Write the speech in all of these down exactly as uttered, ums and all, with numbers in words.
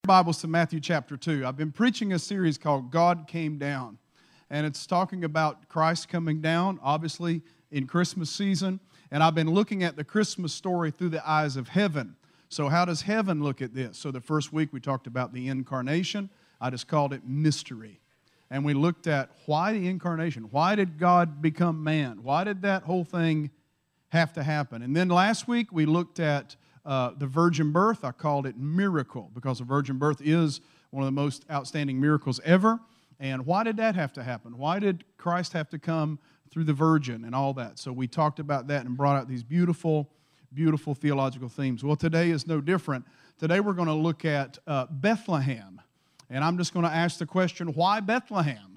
Bibles to Matthew chapter two. I've been preaching a series called God Came Down, and it's talking about Christ coming down, obviously in Christmas season, and I've been looking at the Christmas story through the eyes of heaven. So how does heaven look at this? So the first week we talked about the incarnation. I just called it mystery. And we looked at why the incarnation. Why did God become man? Why did that whole thing have to happen? And then last week we looked at uh, the virgin birth. I called it miracle because the virgin birth is one of the most outstanding miracles ever. And why did that have to happen? Why did Christ have to come through the virgin and all that? So we talked about that and brought out these beautiful, beautiful theological themes. Well, today is no different. Today we're going to look at uh, Bethlehem. And I'm just going to ask the question, why Bethlehem?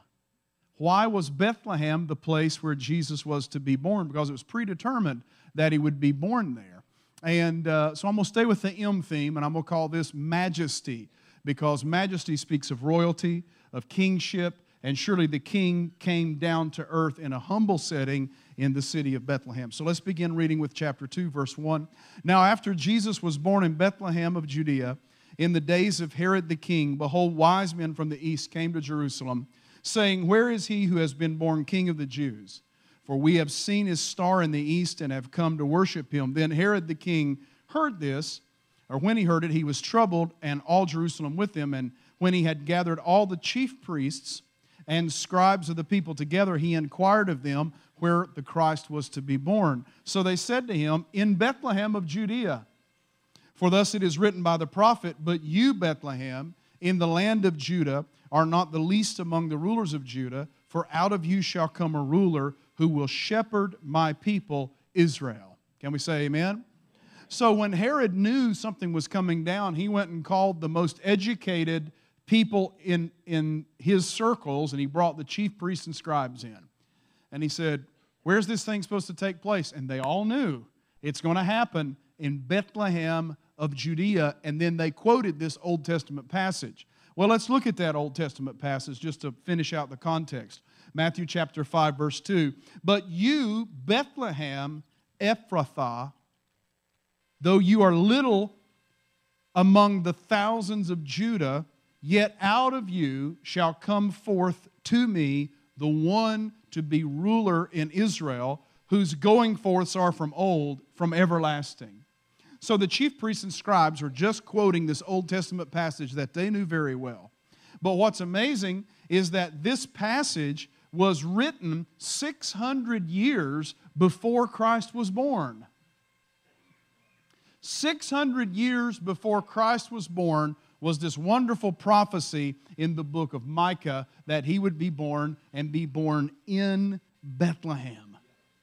Why was Bethlehem the place where Jesus was to be born? Because it was predetermined that he would be born there. And uh, so I'm going to stay with the M theme, and I'm going to call this majesty, because majesty speaks of royalty, of kingship, and surely the king came down to earth in a humble setting in the city of Bethlehem. So let's begin reading with chapter two, verse one. Now after Jesus was born in Bethlehem of Judea, in the days of Herod the king, behold, wise men from the east came to Jerusalem, saying, Where is he who has been born King of the Jews? For we have seen his star in the east and have come to worship him. Then Herod the king heard this, or when he heard it, he was troubled, and all Jerusalem with him. And when he had gathered all the chief priests and scribes of the people together, he inquired of them where the Christ was to be born. So they said to him, In Bethlehem of Judea. For thus it is written by the prophet, But you, Bethlehem, in the land of Judah, are not the least among the rulers of Judah, for out of you shall come a ruler who will shepherd my people Israel. Can we say amen? So when Herod knew something was coming down, he went and called the most educated people in, in his circles, and he brought the chief priests and scribes in. And he said, Where's this thing supposed to take place? And they all knew it's going to happen in Bethlehem of Judea, and then they quoted this Old Testament passage. Well, let's look at that Old Testament passage just to finish out the context. Matthew chapter five, verse two. But you, Bethlehem Ephrathah, though you are little among the thousands of Judah, yet out of you shall come forth to me the one to be ruler in Israel, whose going forths are from old, from everlasting. So the chief priests and scribes were just quoting this Old Testament passage that they knew very well. But what's amazing is that this passage was written six hundred years before Christ was born. six hundred years before Christ was born was this wonderful prophecy in the book of Micah that he would be born and be born in Bethlehem.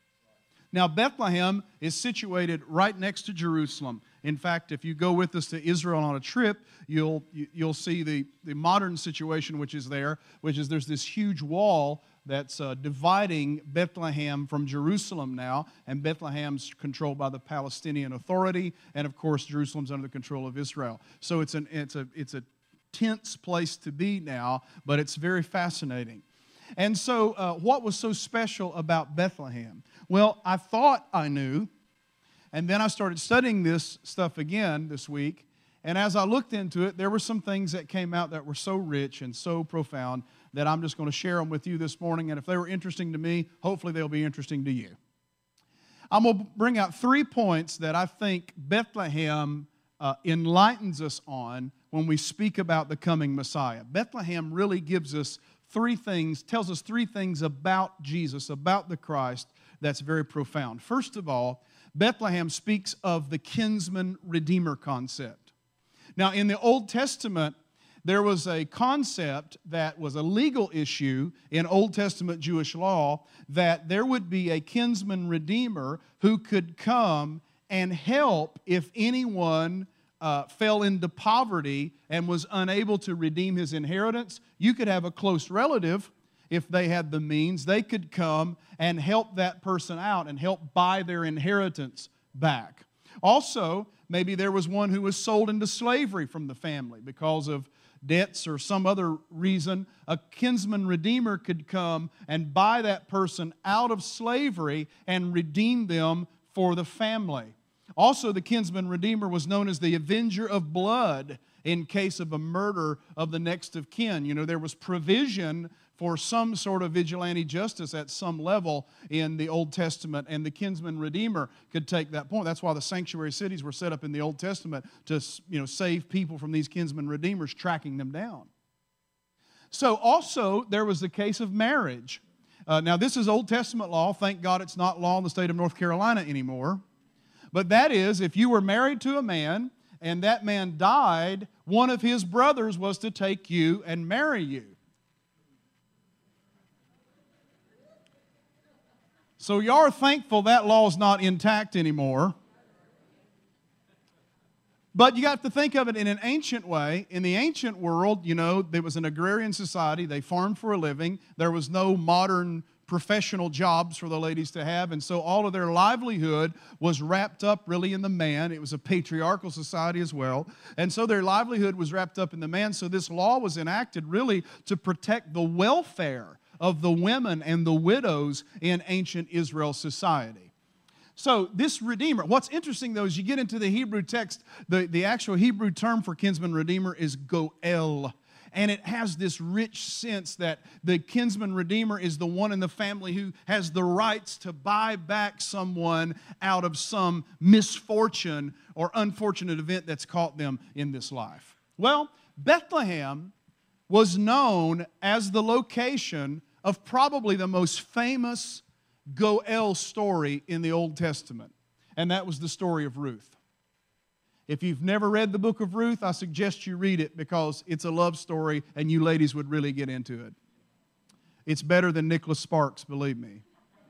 Now, Bethlehem is situated right next to Jerusalem. In fact, if you go with us to Israel on a trip, you'll you'll see the, the modern situation which is there, which is there's this huge wall that's uh, dividing Bethlehem from Jerusalem now, and Bethlehem's controlled by the Palestinian Authority, and of course Jerusalem's under the control of Israel. So it's an it's a it's a tense place to be now, but it's very fascinating. And so, uh, what was so special about Bethlehem? Well, I thought I knew, and then I started studying this stuff again this week, and as I looked into it, there were some things that came out that were so rich and so profound that I'm just going to share them with you this morning, and if they were interesting to me, hopefully they'll be interesting to you. I'm going to bring out three points that I think Bethlehem uh, enlightens us on when we speak about the coming Messiah. Bethlehem really gives us three things, tells us three things about Jesus, about the Christ, that's very profound. First of all, Bethlehem speaks of the kinsman redeemer concept. Now, in the Old Testament, there was a concept that was a legal issue in Old Testament Jewish law that there would be a kinsman redeemer who could come and help if anyone uh, fell into poverty and was unable to redeem his inheritance. You could have a close relative, if they had the means, they could come and help that person out and help buy their inheritance back. Also, maybe there was one who was sold into slavery from the family because of debts or some other reason. A kinsman redeemer could come and buy that person out of slavery and redeem them for the family. Also, the kinsman redeemer was known as the avenger of blood. in case of a murder of the next of kin. You know, there was provision for some sort of vigilante justice at some level in the Old Testament, and the kinsman redeemer could take that point. That's why the sanctuary cities were set up in the Old Testament to, you know, save people from these kinsman redeemers tracking them down. So also, there was the case of marriage. Uh, now, this is Old Testament law. Thank God it's not law in the state of North Carolina anymore. But that is, if you were married to a man and that man died, one of his brothers was to take you and marry you. So you are thankful that law is not intact anymore. But you got to think of it in an ancient way. In the ancient world, you know, there was an agrarian society. They farmed for a living. There was no modern professional jobs for the ladies to have, and so all of their livelihood was wrapped up really in the man. It was a patriarchal society as well, and so their livelihood was wrapped up in the man. So this law was enacted really to protect the welfare of the women and the widows in ancient Israel society. So this redeemer, what's interesting though is you get into the Hebrew text, the, the actual Hebrew term for kinsman redeemer is goel. And it has this rich sense that the kinsman redeemer is the one in the family who has the rights to buy back someone out of some misfortune or unfortunate event that's caught them in this life. Well, Bethlehem was known as the location of probably the most famous Goel story in the Old Testament, and that was the story of Ruth. If you've never read the book of Ruth, I suggest you read it because it's a love story and you ladies would really get into it. It's better than Nicholas Sparks, believe me.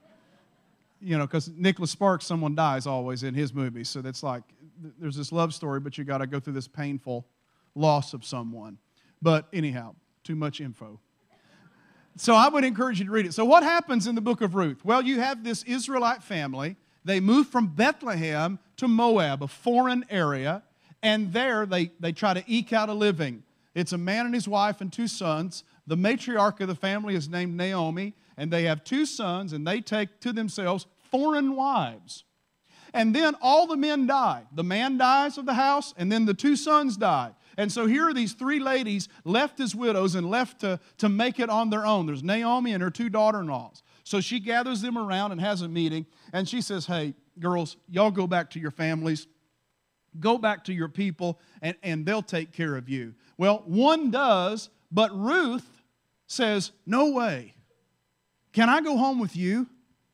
You know, because Nicholas Sparks, someone dies always in his movies. So that's like, there's this love story, but you got to go through this painful loss of someone. But anyhow, too much info. So I would encourage you to read it. So what happens in the book of Ruth? Well, you have this Israelite family. They move from Bethlehem to Moab, a foreign area, and there they, they try to eke out a living. It's a man and his wife and two sons. The matriarch of the family is named Naomi, and they have two sons, and they take to themselves foreign wives. And then all the men die. The man dies of the house, and then the two sons die. And so here are these three ladies left as widows and left to, to make it on their own. There's Naomi and her two daughter-in-laws. So she gathers them around and has a meeting, and she says, hey, girls, y'all go back to your families. Go back to your people, and, and they'll take care of you. Well, one does, but Ruth says, no way. Can I go home with you?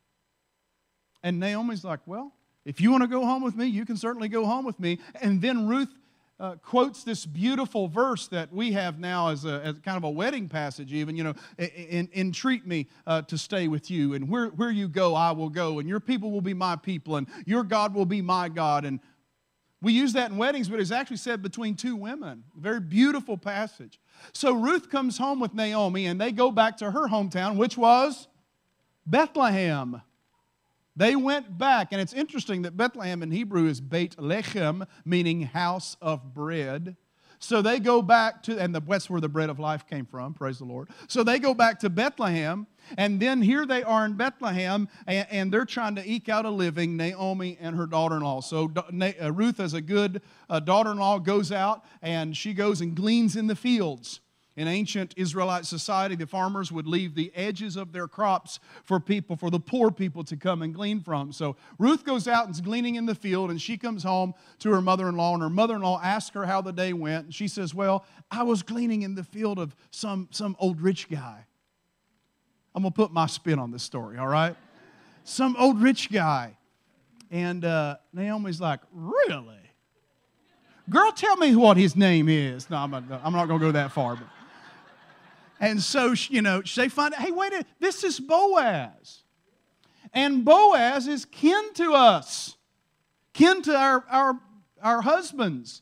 And Naomi's like, well, if you want to go home with me, you can certainly go home with me. And then Ruth Uh, quotes this beautiful verse that we have now as, a, as kind of a wedding passage even, you know, and entreat me uh, to stay with you, and where, where you go, I will go, and your people will be my people, and your God will be my God. And we use that in weddings, but it's actually said between two women. A very beautiful passage. So Ruth comes home with Naomi, and they go back to her hometown, which was Bethlehem. They went back, and it's interesting that Bethlehem in Hebrew is Beit Lechem, meaning house of bread. So they go back to, and that's where the bread of life came from, praise the Lord. So they go back to Bethlehem, and then here they are in Bethlehem, and, and they're trying to eke out a living, Naomi and her daughter-in-law. So uh, Ruth, as a good uh, daughter-in-law, goes out, and she goes and gleans in the fields. In ancient Israelite society, the farmers would leave the edges of their crops for people, for the poor people to come and glean from. So Ruth goes out and is gleaning in the field, and she comes home to her mother-in-law, and her mother-in-law asks her how the day went. And she says, well, I was gleaning in the field of some, some old rich guy. I'm going to put my spin on this story, all right? Some old rich guy. And uh, Naomi's like, really? Girl, tell me what his name is. No, I'm not, I'm not going to go that far, but... And so, you know, they find out, hey, wait a minute, this is Boaz. And Boaz is kin to us, kin to our, our, our husbands.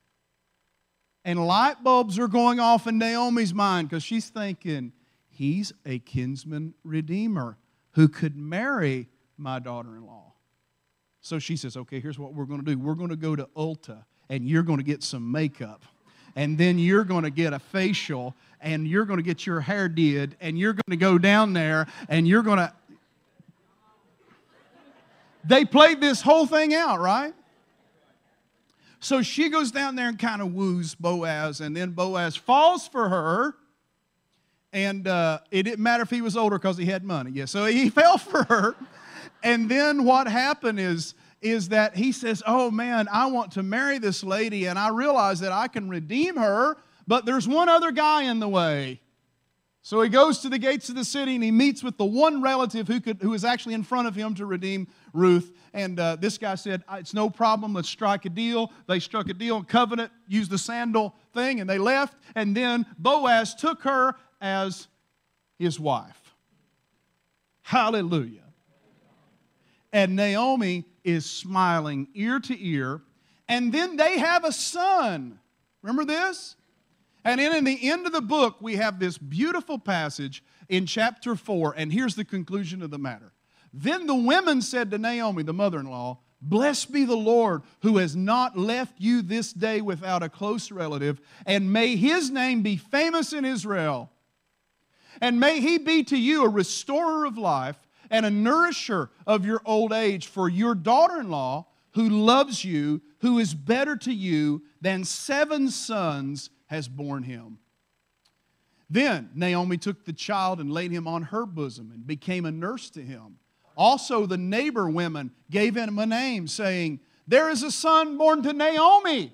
And light bulbs are going off in Naomi's mind because she's thinking, he's a kinsman redeemer who could marry my daughter-in-law. So she says, okay, here's what we're going to do. We're going to go to Ulta, and you're going to get some makeup. And then you're going to get a facial, and you're going to get your hair did, and you're going to go down there, and you're going to... They played this whole thing out, right? So she goes down there and kind of woos Boaz, and then Boaz falls for her. And uh, it didn't matter if he was older because he had money. Yeah, so he fell for her. And then what happened is, is that he says, oh man, I want to marry this lady, and I realize that I can redeem her, but there's one other guy in the way. So he goes to the gates of the city, and he meets with the one relative who could, who was actually in front of him to redeem Ruth. And uh, this guy said, it's no problem, let's strike a deal. They struck a deal, covenant, used the sandal thing, and they left. And then Boaz took her as his wife. Hallelujah. And Naomi is smiling ear to ear. And then they have a son. Remember this? And then in the end of the book, we have this beautiful passage in chapter four. And here's the conclusion of the matter. Then the women said to Naomi, the mother-in-law, blessed be the Lord who has not left you this day without a close relative. And may his name be famous in Israel. And may he be to you a restorer of life and a nourisher of your old age. For your daughter-in-law, who loves you, who is better to you than seven sons, has borne him. Then Naomi took the child and laid him on her bosom and became a nurse to him. Also the neighbor women gave him a name, saying, there is a son born to Naomi.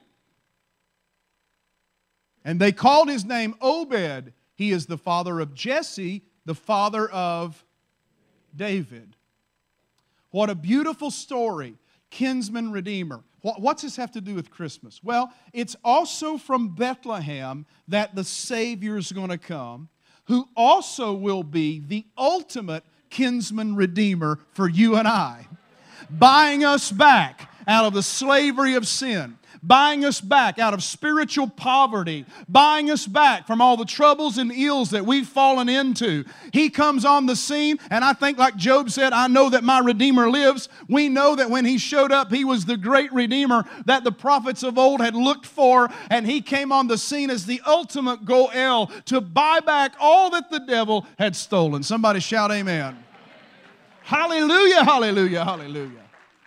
And they called his name Obed. He is the father of Jesse, the father of David. What a beautiful story. Kinsman Redeemer. What's this have to do with Christmas? Well, it's also from Bethlehem that the Savior is going to come, who also will be the ultimate kinsman redeemer for you and I, buying us back out of the slavery of sin, buying us back out of spiritual poverty, buying us back from all the troubles and ills that we've fallen into. He comes on the scene, and I think like Job said, I know that my Redeemer lives. We know that when he showed up, he was the great Redeemer that the prophets of old had looked for, and he came on the scene as the ultimate Goel to buy back all that the devil had stolen. Somebody shout amen. Hallelujah, hallelujah, hallelujah.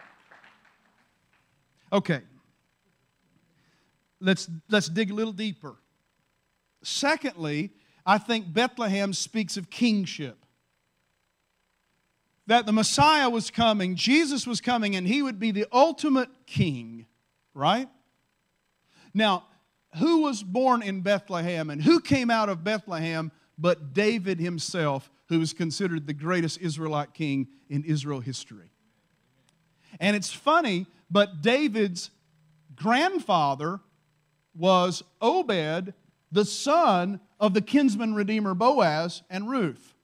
Okay. Let's, let's dig a little deeper. Secondly, I think Bethlehem speaks of kingship. That the Messiah was coming, Jesus was coming, and he would be the ultimate king, right? Now, who was born in Bethlehem and who came out of Bethlehem but David himself, who was considered the greatest Israelite king in Israel history? And it's funny, but David's grandfather was Obed, the son of the kinsman redeemer Boaz and Ruth.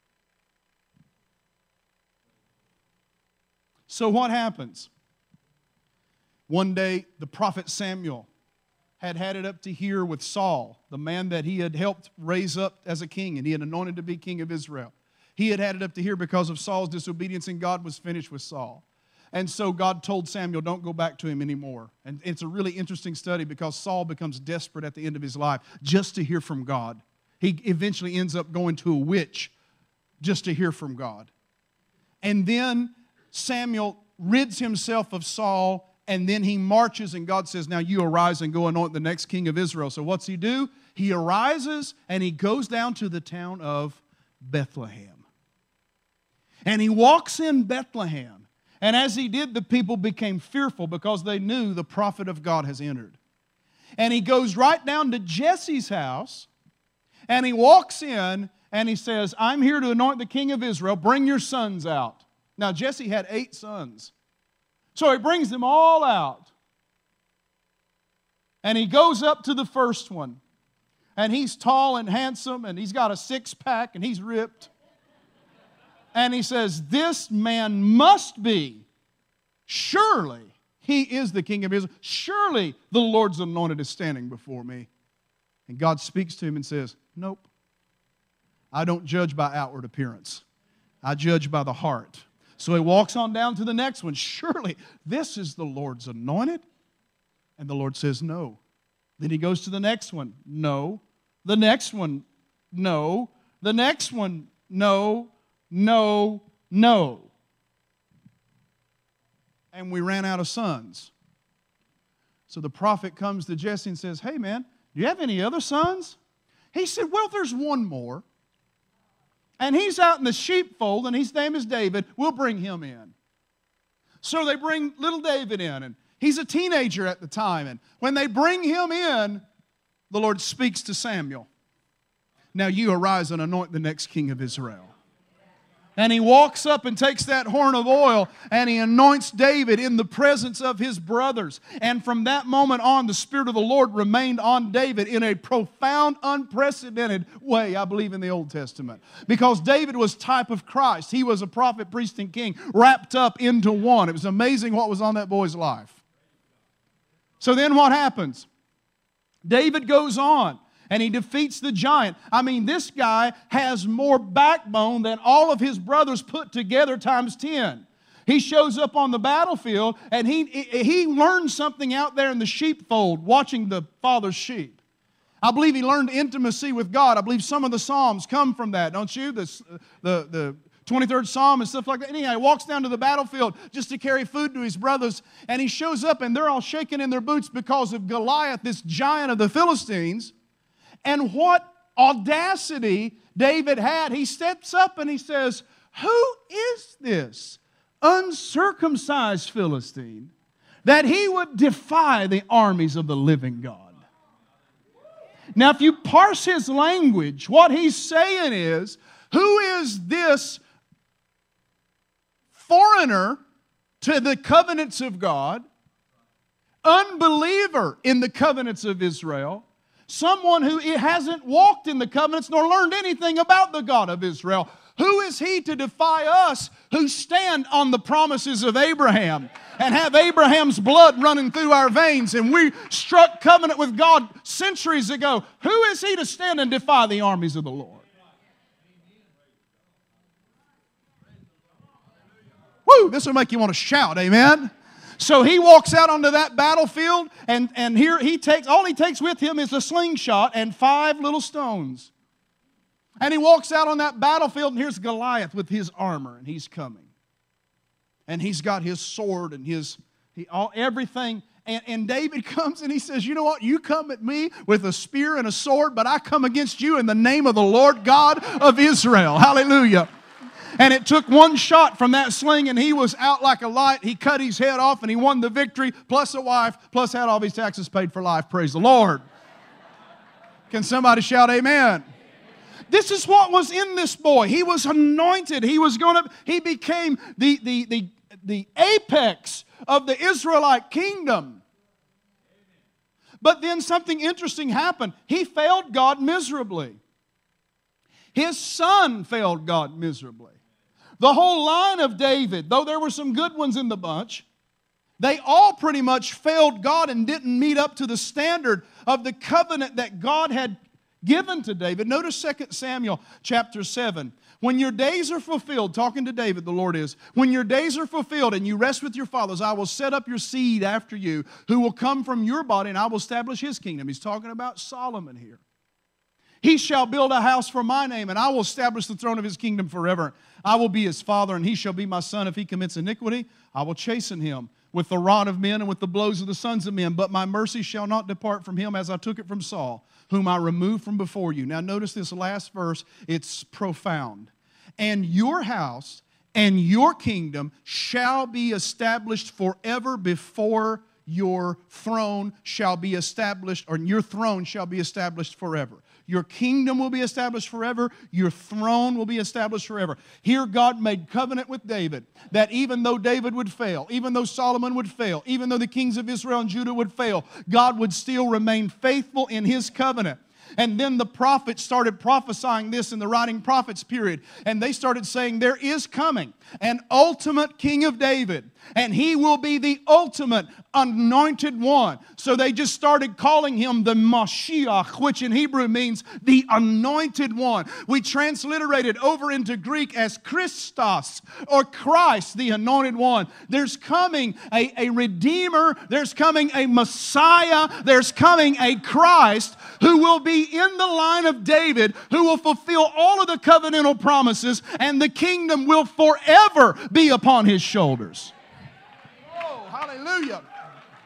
So what happens? One day, the prophet Samuel had had it up to here with Saul, the man that he had helped raise up as a king, and he had anointed to be king of Israel. He had had it up to here because of Saul's disobedience, and God was finished with Saul. And so God told Samuel, don't go back to him anymore. And it's a really interesting study because Saul becomes desperate at the end of his life just to hear from God. He eventually ends up going to a witch just to hear from God. And then Samuel rids himself of Saul, and then he marches, and God says, now you arise and go anoint the next king of Israel. So what's he do? He arises, and he goes down to the town of Bethlehem. And he walks in Bethlehem. And as he did, the people became fearful because they knew the prophet of God has entered. And he goes right down to Jesse's house, and he walks in, and he says, I'm here to anoint the king of Israel. Bring your sons out. Now, Jesse had eight sons. So he brings them all out. And he goes up to the first one. And he's tall and handsome, and he's got a six-pack, and he's ripped. And he says, this man must be, surely he is the king of Israel. Surely the Lord's anointed is standing before me. And God speaks to him and says, nope. I don't judge by outward appearance. I judge by the heart. So he walks on down to the next one. Surely this is the Lord's anointed. And the Lord says, no. Then he goes to the next one. No. The next one, no. The next one, no. No, no. And we ran out of sons. So the prophet comes to Jesse and says, hey man, do you have any other sons? He said, well, there's one more. And he's out in the sheepfold, and his name is David. We'll bring him in. So they bring little David in, and he's a teenager at the time. And when they bring him in, the Lord speaks to Samuel. Now you arise and anoint the next king of Israel. And he walks up and takes that horn of oil and he anoints David in the presence of his brothers. And from that moment on, the Spirit of the Lord remained on David in a profound, unprecedented way, I believe, in the Old Testament. Because David was type of Christ. He was a prophet, priest, and king wrapped up into one. It was amazing what was on that boy's life. So then what happens? David goes on. And he defeats the giant. I mean, this guy has more backbone than all of his brothers put together times ten. He shows up on the battlefield, and he, he learned something out there in the sheepfold, watching the father's sheep. I believe he learned intimacy with God. I believe some of the Psalms come from that, don't you? The, the, the twenty-third Psalm and stuff like that. Anyhow, he walks down to the battlefield just to carry food to his brothers, and he shows up, and they're all shaking in their boots because of Goliath, this giant of the Philistines. And what audacity David had. He steps up and he says, who is this uncircumcised Philistine that he would defy the armies of the living God? Now, if you parse his language, what he's saying is, who is this foreigner to the covenants of God, unbeliever in the covenants of Israel, someone who hasn't walked in the covenants nor learned anything about the God of Israel? Who is he to defy us who stand on the promises of Abraham and have Abraham's blood running through our veins, and we struck covenant with God centuries ago? Who is he to stand and defy the armies of the Lord? Woo! This will make you want to shout, amen? So he walks out onto that battlefield, and, and here he takes, all he takes with him is a slingshot and five little stones. And he walks out on that battlefield, and here's Goliath with his armor, and he's coming. And he's got his sword and his, he, all, everything. And, and David comes and he says, you know what? You come at me with a spear and a sword, but I come against you in the name of the Lord God of Israel. Hallelujah. And it took one shot from that sling, and he was out like a light. He cut his head off, and he won the victory, plus a wife, plus had all of his taxes paid for life. Praise the Lord. Can somebody shout amen? This is what was in this boy. He was anointed. He was going to, he became the, the, the, the apex of the Israelite kingdom. But then something interesting happened. He failed God miserably. His son failed God miserably. The whole line of David, though there were some good ones in the bunch, they all pretty much failed God and didn't meet up to the standard of the covenant that God had given to David. Notice Second Samuel chapter seven. When your days are fulfilled, talking to David, the Lord is, when your days are fulfilled and you rest with your fathers, I will set up your seed after you, who will come from your body, and I will establish his kingdom. He's talking about Solomon here. He shall build a house for my name, and I will establish the throne of his kingdom forever. I will be his father, and he shall be my son. If he commits iniquity, I will chasten him with the rod of men and with the blows of the sons of men. But my mercy shall not depart from him as I took it from Saul, whom I removed from before you. Now notice this last verse. It's profound. And your house and your kingdom shall be established forever before your throne shall be established, or your throne shall be established forever. Your kingdom will be established forever. Your throne will be established forever. Here God made covenant with David that even though David would fail, even though Solomon would fail, even though the kings of Israel and Judah would fail, God would still remain faithful in his covenant. And then the prophets started prophesying this in the writing prophets period. And they started saying there is coming an ultimate king of David. And he will be the ultimate anointed one. So they just started calling him the Mashiach, which in Hebrew means the anointed one. We transliterated over into Greek as Christos, or Christ, the anointed one. There's coming a, a Redeemer. There's coming a Messiah. There's coming a Christ who will be in the line of David, who will fulfill all of the covenantal promises, and the kingdom will forever be upon his shoulders. Oh, hallelujah.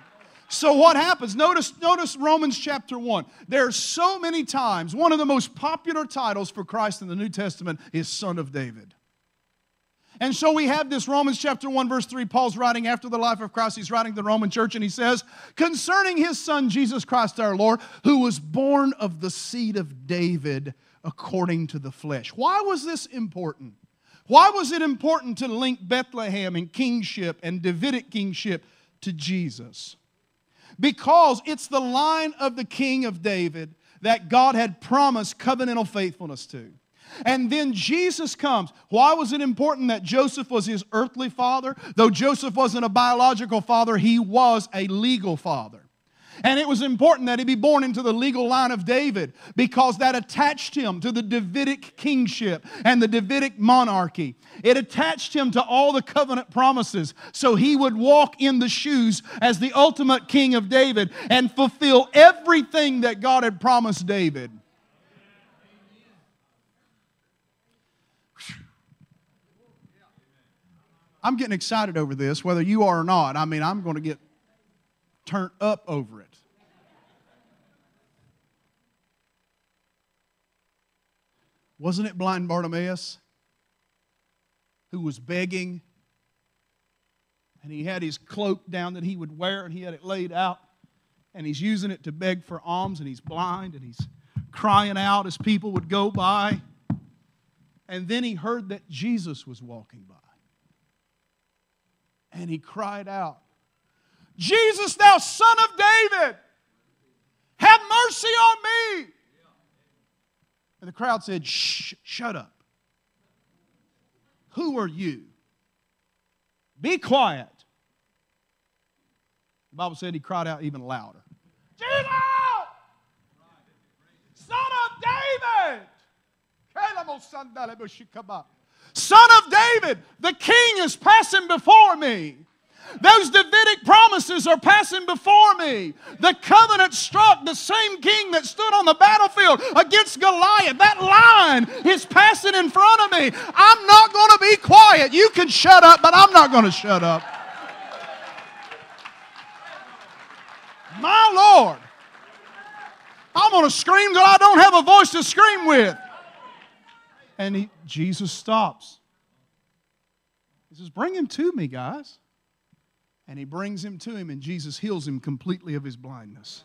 So what happens? Notice, notice Romans chapter one. There are so many times, one of the most popular titles for Christ in the New Testament is Son of David. And so we have this Romans chapter one verse three. Paul's writing after the life of Christ. He's writing to the Roman church and he says, concerning his Son Jesus Christ our Lord, who was born of the seed of David according to the flesh. Why was this important? Why was it important to link Bethlehem and kingship and Davidic kingship to Jesus? Because it's the line of the King of David that God had promised covenantal faithfulness to. And then Jesus comes. Why was it important that Joseph was his earthly father? Though Joseph wasn't a biological father, he was a legal father. And it was important that he be born into the legal line of David because that attached him to the Davidic kingship and the Davidic monarchy. It attached him to all the covenant promises so he would walk in the shoes as the ultimate king of David and fulfill everything that God had promised David. I'm getting excited over this, whether you are or not. I mean, I'm going to get turned up over it. Wasn't it blind Bartimaeus who was begging? And he had his cloak down that he would wear and he had it laid out. And he's using it to beg for alms and he's blind and he's crying out as people would go by. And then he heard that Jesus was walking by. And he cried out, Jesus, thou Son of David, have mercy on me. And the crowd said, shh, shut up. Who are you? Be quiet. The Bible said he cried out even louder. Jesus, Son of David. Son of David, the king is passing before me. Those Davidic promises are passing before me. The covenant struck the same king that stood on the battlefield against Goliath. That line is passing in front of me. I'm not going to be quiet. You can shut up, but I'm not going to shut up. My Lord. I'm going to scream till I don't have a voice to scream with. And he, Jesus stops. He says, bring him to me, guys. And he brings him to him, and Jesus heals him completely of his blindness.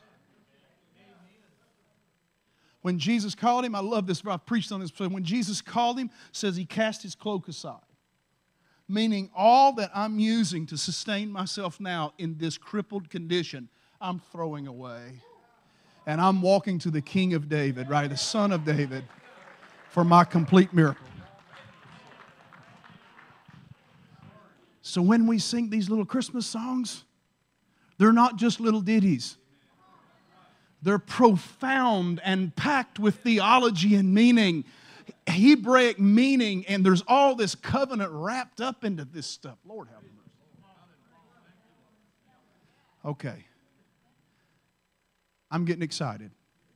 When Jesus called him, I love this, I've preached on this before. When Jesus called him, says he cast his cloak aside. Meaning all that I'm using to sustain myself now in this crippled condition, I'm throwing away. And I'm walking to the King of David, right, the Son of David, for my complete miracle. So when we sing these little Christmas songs, they're not just little ditties. They're profound and packed with theology and meaning, Hebraic meaning, and there's all this covenant wrapped up into this stuff. Lord have mercy. Okay. I'm getting excited.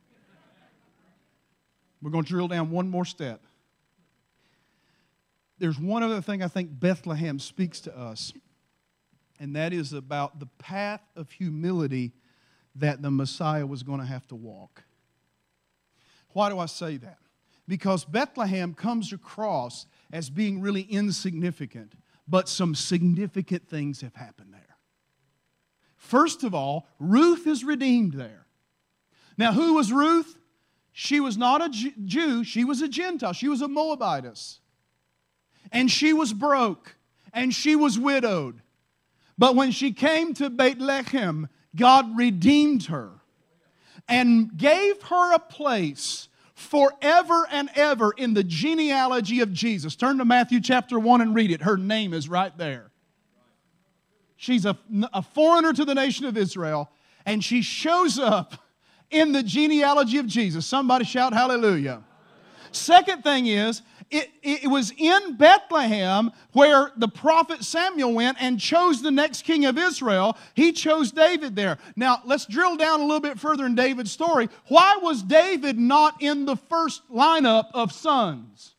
We're going to drill down one more step. There's one other thing I think Bethlehem speaks to us, and that is about the path of humility that the Messiah was going to have to walk. Why do I say that? Because Bethlehem comes across as being really insignificant, but some significant things have happened there. First of all, Ruth is redeemed there. Now, who was Ruth? She was not a Jew, she was a Gentile, she was a Moabitess. And she was broke, and she was widowed. But when she came to Bethlehem, God redeemed her and gave her a place forever and ever in the genealogy of Jesus. Turn to Matthew chapter one and read it. Her name is right there. She's a, a foreigner to the nation of Israel, and she shows up in the genealogy of Jesus. Somebody shout hallelujah. Second thing is, It, it was in Bethlehem where the prophet Samuel went and chose the next king of Israel. He chose David there. Now, let's drill down a little bit further in David's story. Why was David not in the first lineup of sons?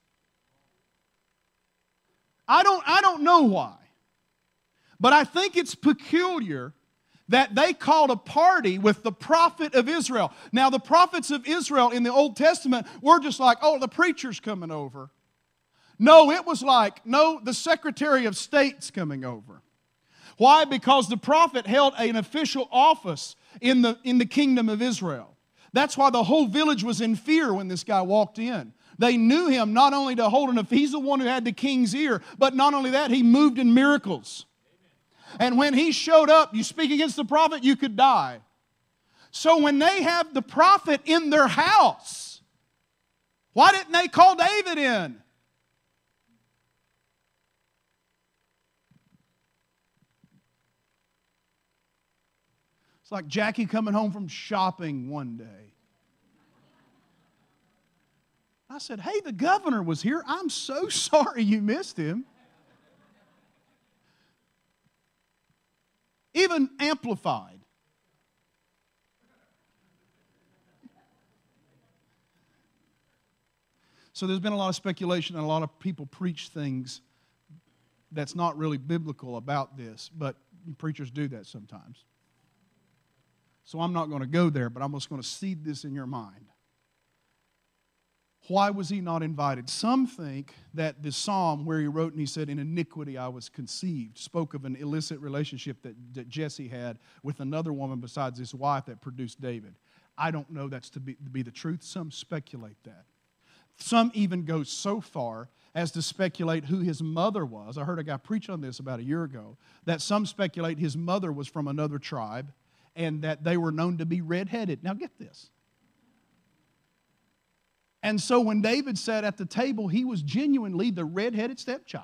I don't, I don't know why. But I think it's peculiar that they called a party with the prophet of Israel. Now, the prophets of Israel in the Old Testament were just like, oh, the preacher's coming over. No, it was like, no, the Secretary of State's coming over. Why? Because the prophet held an official office in the, in the kingdom of Israel. That's why the whole village was in fear when this guy walked in. They knew him not only to hold an, he's the one who had the king's ear, but not only that, he moved in miracles. And when he showed up, you speak against the prophet, you could die. So when they have the prophet in their house, why didn't they call David in? It's like Jackie coming home from shopping one day. I said, hey, the governor was here. I'm so sorry you missed him. Even amplified. So there's been a lot of speculation and a lot of people preach things that's not really biblical about this, but preachers do that sometimes. So I'm not going to go there, but I'm just going to seed this in your mind. Why was he not invited? Some think that the psalm where he wrote and he said, in iniquity I was conceived, spoke of an illicit relationship that, that Jesse had with another woman besides his wife that produced David. I don't know that's to be, to be the truth. Some speculate that. Some even go so far as to speculate who his mother was. I heard a guy preach on this about a year ago, that some speculate his mother was from another tribe and that they were known to be red-headed. Now get this. And so when David sat at the table, he was genuinely the red-headed stepchild.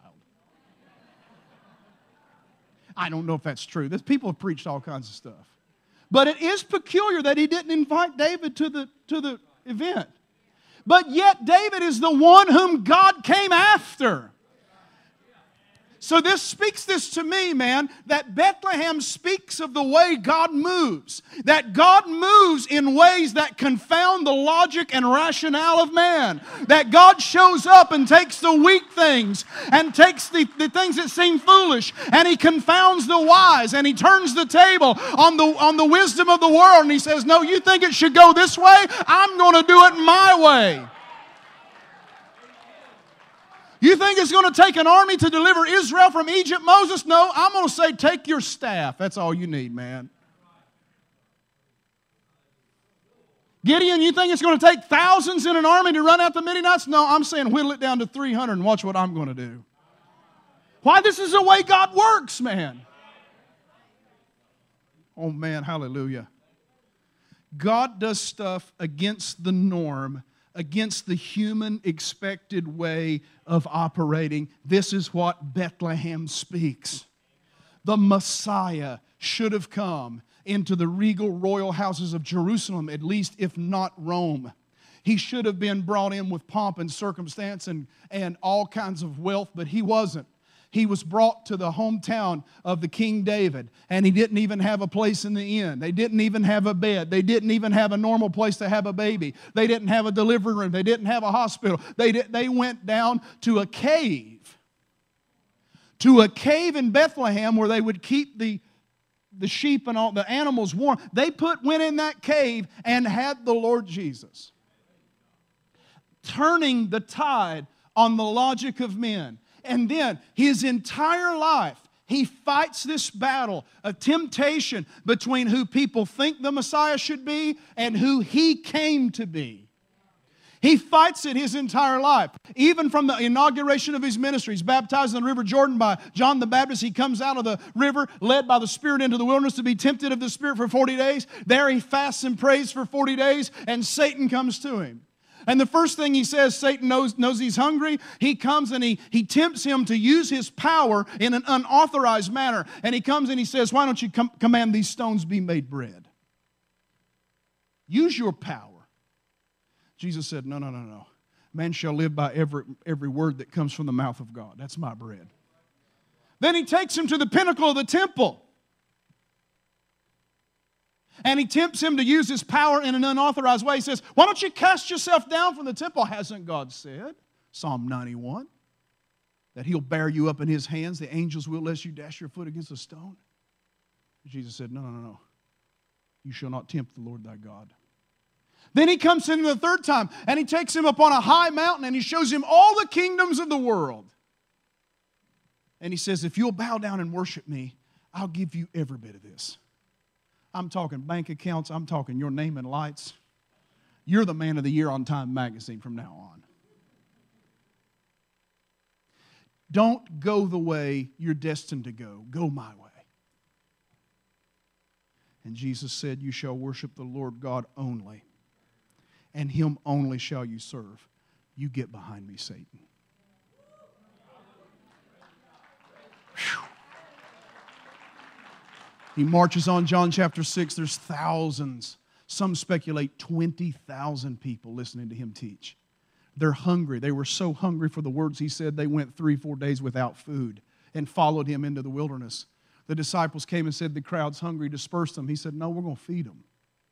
I don't know if that's true. There's people have preached all kinds of stuff. But it is peculiar that he didn't invite David to the, to the event. But yet David is the one whom God came after. So this speaks this to me, man, that Bethlehem speaks of the way God moves. That God moves in ways that confound the logic and rationale of man. That God shows up and takes the weak things and takes the, the things that seem foolish and He confounds the wise and He turns the table on the, on the wisdom of the world and He says, no, you think it should go this way? I'm going to do it my way. You think it's going to take an army to deliver Israel from Egypt, Moses? No, I'm going to say take your staff. That's all you need, man. Gideon, you think it's going to take thousands in an army to run out the Midianites? No, I'm saying whittle it down to three hundred and watch what I'm going to do. Why? This is the way God works, man. Oh, man, hallelujah. God does stuff against the norm, against the human expected way of operating. This is what Bethlehem speaks. The Messiah should have come into the regal royal houses of Jerusalem, at least if not Rome. He should have been brought in with pomp and circumstance and, and all kinds of wealth, but he wasn't. He was brought to the hometown of the King David, and he didn't even have a place in the inn. They didn't even have a bed. They didn't even have a normal place to have a baby. They didn't have a delivery room. They didn't have a hospital. They, did, they went down to a cave, to a cave in Bethlehem where they would keep the, the sheep and all the animals warm. They put went in that cave and had the Lord Jesus, turning the tide on the logic of men. And then his entire life, he fights this battle, a temptation between who people think the Messiah should be and who he came to be. He fights it his entire life. Even from the inauguration of his ministry, he's baptized in the River Jordan by John the Baptist. He comes out of the river, led by the Spirit into the wilderness to be tempted of the Spirit for forty days. There he fasts and prays for forty days, and Satan comes to him. And the first thing he says, Satan knows, knows he's hungry. He comes and he, he tempts him to use his power in an unauthorized manner. And he comes and he says, why don't you com- command these stones be made bread? Use your power. Jesus said, no, no, no, no. Man shall live by every, every word that comes from the mouth of God. That's my bread. Then he takes him to the pinnacle of the temple. And he tempts him to use his power in an unauthorized way. He says, why don't you cast yourself down from the temple? Hasn't God said, Psalm ninety-one, that He'll bear you up in His hands, the angels will, lest you dash your foot against a stone? Jesus said, no, no, no, no. You shall not tempt the Lord thy God. Then he comes in the third time, and he takes him up on a high mountain, and he shows him all the kingdoms of the world. And he says, if you'll bow down and worship me, I'll give you every bit of this. I'm talking bank accounts. I'm talking your name and lights. You're the man of the year on Time magazine from now on. Don't go the way you're destined to go. Go my way. And Jesus said, you shall worship the Lord God only, and Him only shall you serve. You get behind me, Satan. Whew. He marches on, John chapter six. There's thousands. Some speculate twenty thousand people listening to Him teach. They're hungry. They were so hungry for the words He said, they went three, four days without food and followed Him into the wilderness. The disciples came and said, the crowd's hungry, disperse them. He said, no, we're going to feed them.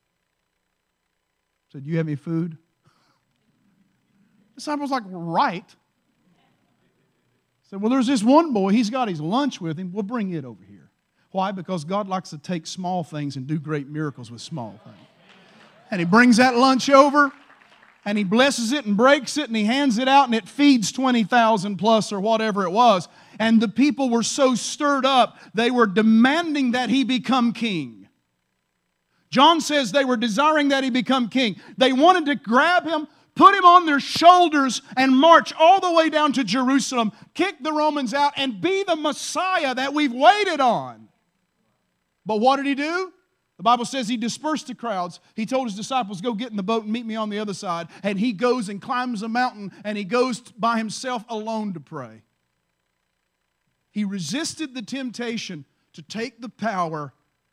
He said, you have any food? The disciples were like, right. He said, well, there's this one boy. He's got his lunch with him. We'll bring it over here. Why? Because God likes to take small things and do great miracles with small things. And He brings that lunch over, and He blesses it and breaks it, and He hands it out, and it feeds twenty thousand plus or whatever it was. And the people were so stirred up, they were demanding that He become king. John says they were desiring that He become king. They wanted to grab Him, put Him on their shoulders, and march all the way down to Jerusalem, kick the Romans out, and be the Messiah that we've waited on. But what did He do? The Bible says He dispersed the crowds. He told His disciples, go get in the boat and meet me on the other side. And He goes and climbs a mountain, and He goes by Himself alone to pray. He resisted the temptation to take the power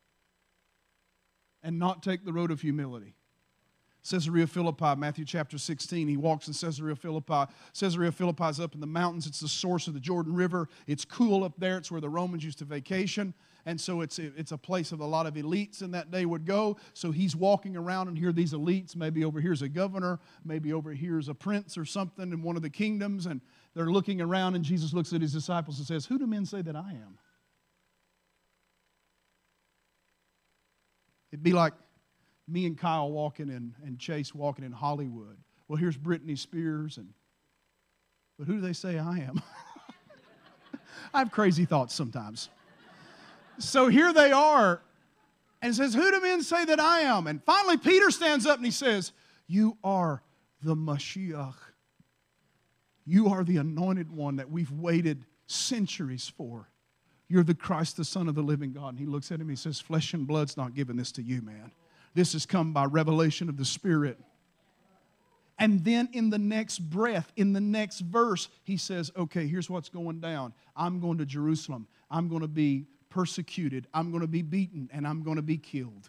and not take the road of humility. Caesarea Philippi, Matthew chapter sixteen, he walks in Caesarea Philippi. Caesarea Philippi is up in the mountains. It's the source of the Jordan River. It's cool up there. It's where the Romans used to vacation. And so it's a, it's a place of a lot of elites in that day would go. So he's walking around, and here are these elites. Maybe over here's a governor. Maybe over here's a prince or something in one of the kingdoms. And they're looking around, and Jesus looks at His disciples and says, who do men say that I am? It'd be like me and Kyle walking in, and Chase walking in Hollywood. Well, here's Britney Spears, and but who do they say I am? I have crazy thoughts sometimes. So here they are, and says, who do men say that I am? And finally Peter stands up and he says, you are the Mashiach. You are the anointed one that we've waited centuries for. You're the Christ, the Son of the living God. And he looks at him and he says, flesh and blood's not giving this to you, man. This has come by revelation of the Spirit. And then in the next breath, in the next verse, he says, okay, here's what's going down. I'm going to Jerusalem. I'm going to be persecuted. I'm going to be beaten, and I'm going to be killed.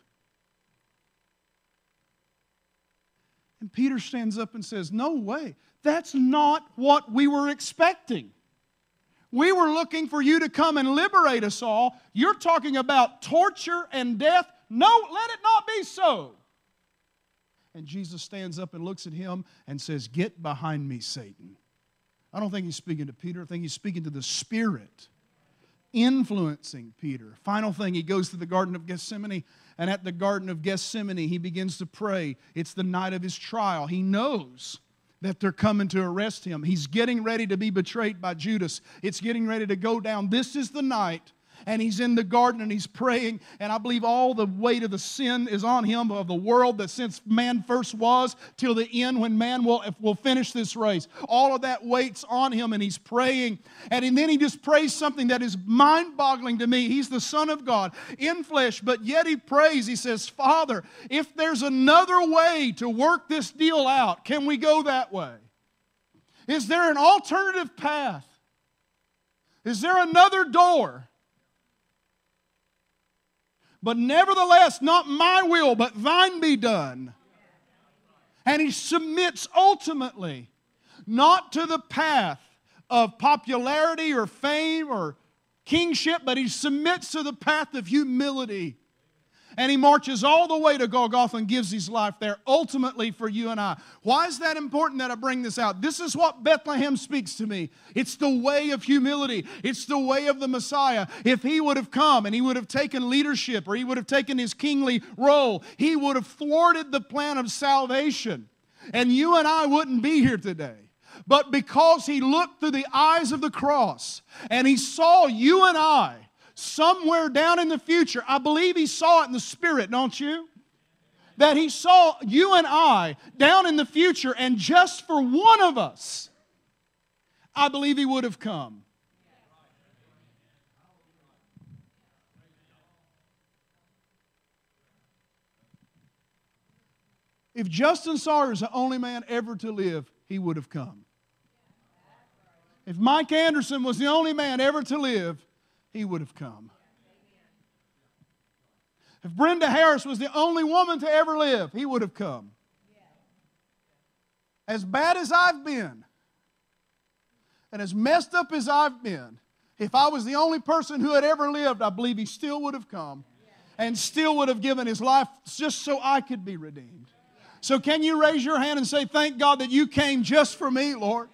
And Peter stands up and says, no way. That's not what we were expecting. We were looking for you to come and liberate us all. You're talking about torture and death. No, let it not be so. And Jesus stands up and looks at him and says, get behind me, Satan. I don't think he's speaking to Peter. I think he's speaking to the Spirit, influencing Peter. Final thing, he goes to the Garden of Gethsemane, and at the Garden of Gethsemane, he begins to pray. It's the night of his trial. He knows that they're coming to arrest him. He's getting ready to be betrayed by Judas. It's getting ready to go down. This is the night. And he's in the garden and he's praying. And I believe all the weight of the sin is on him of the world that since man first was till the end when man will, will finish this race. All of that weight's on him and he's praying. And then he just prays something that is mind-boggling to me. He's the Son of God in flesh, but yet he prays. He says, Father, if there's another way to work this deal out, can we go that way? Is there an alternative path? Is there another door? But nevertheless, not my will, but thine be done. And he submits ultimately, not to the path of popularity or fame or kingship, but he submits to the path of humility. And He marches all the way to Golgotha and gives His life there, ultimately for you and I. Why is that important that I bring this out? This is what Bethlehem speaks to me. It's the way of humility. It's the way of the Messiah. If He would have come and He would have taken leadership, or He would have taken His kingly role, He would have thwarted the plan of salvation. And you and I wouldn't be here today. But because He looked through the eyes of the cross and He saw you and I somewhere down in the future, I believe He saw it in the Spirit, don't you? That He saw you and I down in the future, and just for one of us, I believe He would have come. If Justin Sawyer is the only man ever to live, he would have come. If Mike Anderson was the only man ever to live, he would have come. If Brenda Harris was the only woman to ever live, he would have come. As bad as I've been, and as messed up as I've been, if I was the only person who had ever lived, I believe He still would have come and still would have given His life just so I could be redeemed. So can you raise your hand and say, thank God that You came just for me, Lord?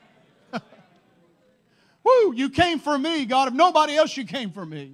Woo, You came for me, God. If nobody else, You came for me.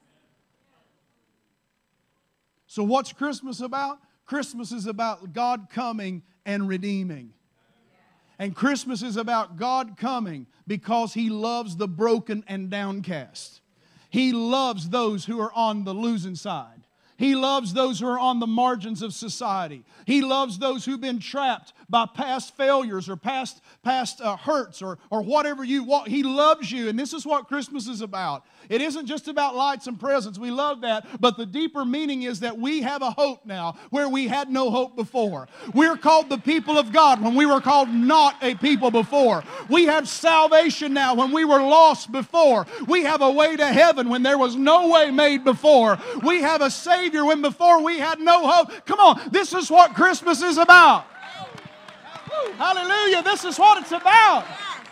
So what's Christmas about? Christmas is about God coming and redeeming. And Christmas is about God coming because He loves the broken and downcast. He loves those who are on the losing side. He loves those who are on the margins of society. He loves those who've been trapped by past failures or past, past uh, hurts or, or whatever you want. He loves you, and this is what Christmas is about. It isn't just about lights and presents. We love that, but the deeper meaning is that we have a hope now where we had no hope before. We're called the people of God when we were called not a people before. We have salvation now when we were lost before. We have a way to heaven when there was no way made before. We have a Savior when before we had no hope. Come on, this is what Christmas is about. Hallelujah, this is what it's about.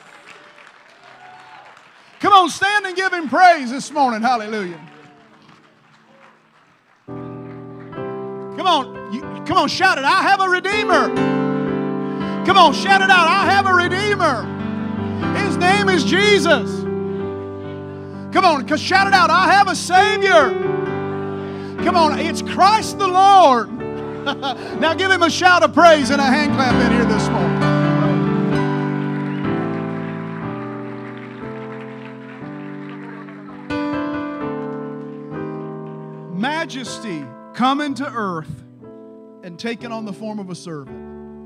Come on, stand and give Him praise this morning. Hallelujah. Come on, you, come on, shout it. I have a Redeemer. Come on, shout it out. I have a Redeemer. His name is Jesus. Come on, because shout it out. I have a Savior. Come on, it's Christ the Lord. Now give Him a shout of praise and a hand clap in here this morning. Majesty coming to earth and taking on the form of a servant.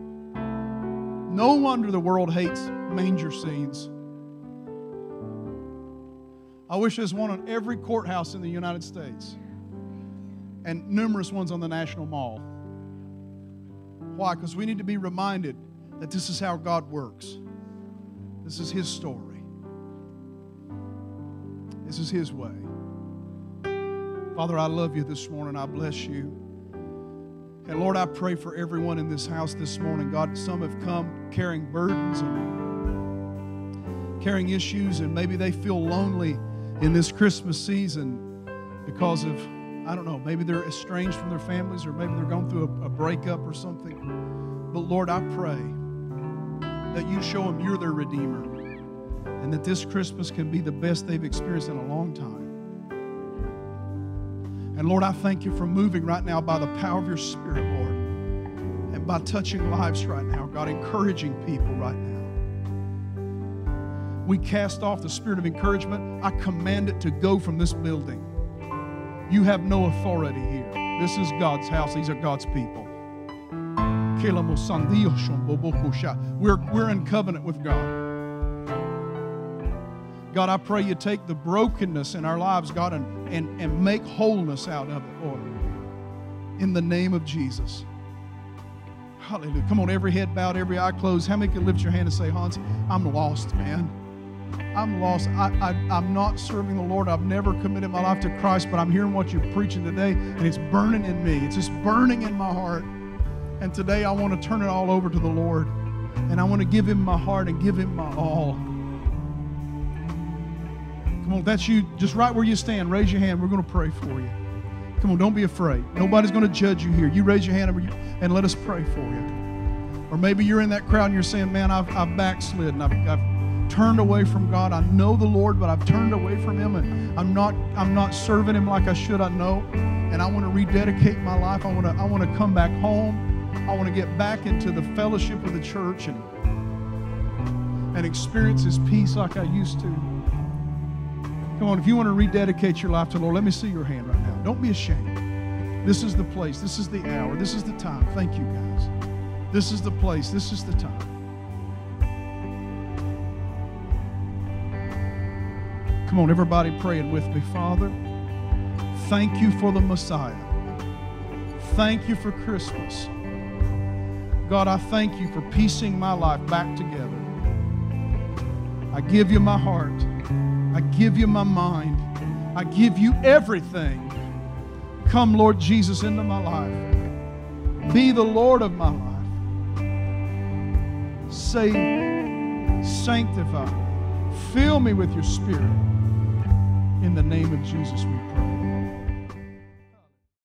No wonder the world hates manger scenes. I wish there's one on every courthouse in the United States and numerous ones on the National Mall. Why? Because we need to be reminded that this is how God works. This is His story. This is His way. Father, I love You this morning. I bless You. And Lord, I pray for everyone in this house this morning. God, some have come carrying burdens and carrying issues, and maybe they feel lonely in this Christmas season because of, I don't know, maybe they're estranged from their families, or maybe they're going through a, a breakup or something. But Lord, I pray that You show them You're their Redeemer, and that this Christmas can be the best they've experienced in a long time. And Lord, I thank You for moving right now by the power of Your Spirit, Lord, and by touching lives right now, God, encouraging people right now. We cast off the spirit of encouragement. I command it to go from this building. You have no authority here. This is God's house. These are God's people. We're, we're in covenant with God. God, I pray You take the brokenness in our lives, God, and, and, and make wholeness out of it, Lord. In the name of Jesus. Hallelujah. Come on, every head bowed, every eye closed. How many can lift your hand and say, Hans, I'm lost, man. I'm lost. I, I, I'm not serving the Lord. I've never committed my life to Christ, but I'm hearing what you're preaching today, and it's burning in me. It's just burning in my heart. And today I want to turn it all over to the Lord, and I want to give Him my heart and give Him my all. Come on, if that's you, just right where you stand, raise your hand. We're going to pray for you. Come on, don't be afraid. Nobody's going to judge you here. You raise your hand and let us pray for you. Or maybe you're in that crowd and you're saying, man, I've, I've backslid and I've, I've turned away from God. I know the Lord, but I've turned away from Him, and I'm not, I'm not serving Him like I should. I know, and I want to rededicate my life. I want to, I want to come back home. I want to get back into the fellowship of the church and, and experience His peace like I used to. Come on, if you want to rededicate your life to the Lord, let me see your hand right now. Don't be ashamed. This is the place. This is the hour. This is the time. Thank you, guys. This is the place. This is the time. Come on, everybody praying with me. Father, thank you for the Messiah. Thank you for Christmas. God, I thank you for piecing my life back together. I give you my heart. I give you my mind. I give you everything. Come, Lord Jesus, into my life. Be the Lord of my life. Save me. Sanctify me. Fill me with your Spirit. In the name of Jesus we pray.